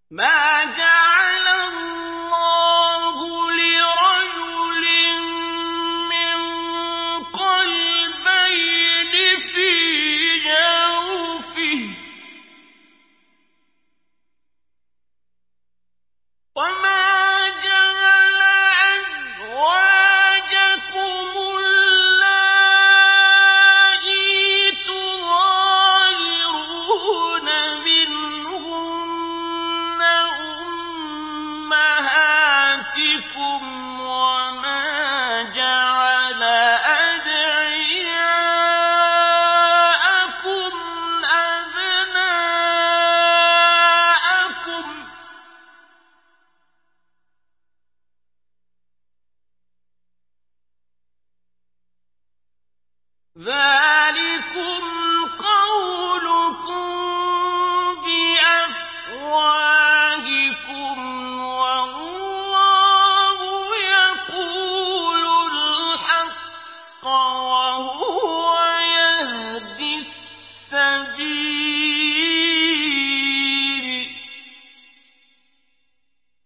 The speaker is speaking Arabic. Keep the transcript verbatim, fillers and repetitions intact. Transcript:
مَا جَعَلَ اللَّهُ لِرَجُلٍ مِّن قَلْبَيْنِ فِي جَوْفِهِ ۚ وَمَا جَعَلَ أَزْوَاجَكُمُ اللَّائِي تُظَاهِرُونَ مِنْهُنَّ أُمَّهَاتِكُمْ وَمَا جَعَلَ أَدْعِيَاءَكُمْ أَبْنَاءَكُمْ ۚ ذَٰلِكُمْ قَوْلُكُم بِأَفْوَاهِكُمْ وَاللَّهُ يَقُولُ الْحَقَّ وَهُوَ